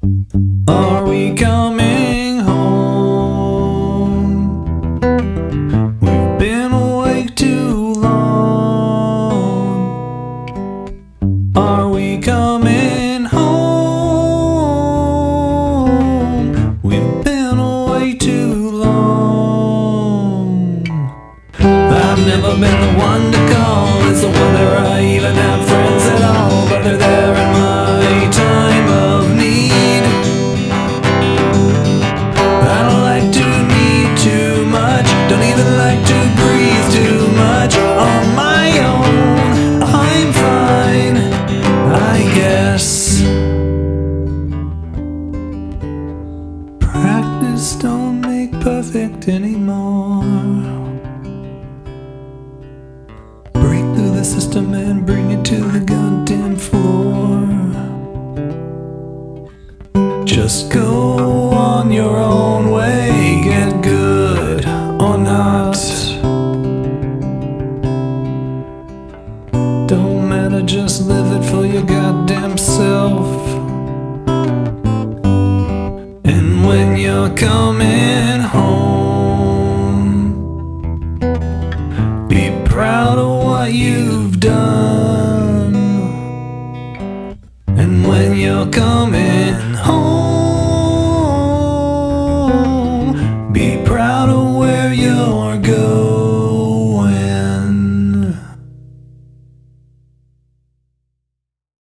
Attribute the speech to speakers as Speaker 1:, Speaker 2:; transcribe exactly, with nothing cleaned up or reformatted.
Speaker 1: Are we coming home? We've been awake too long. Are we coming home? We've been away too long. I've never been the one to call. It's the wonder I even have friends at all, but they're there in my time of need. I don't like to need too much, don't even like to breathe too much on my own. I'm fine, I guess. Practice don't make perfect anymore. Break through the system and bring it to the goddamn floor. Just go on your own way, get good or not. Don't matter, just live it for your goddamn self. And when you're coming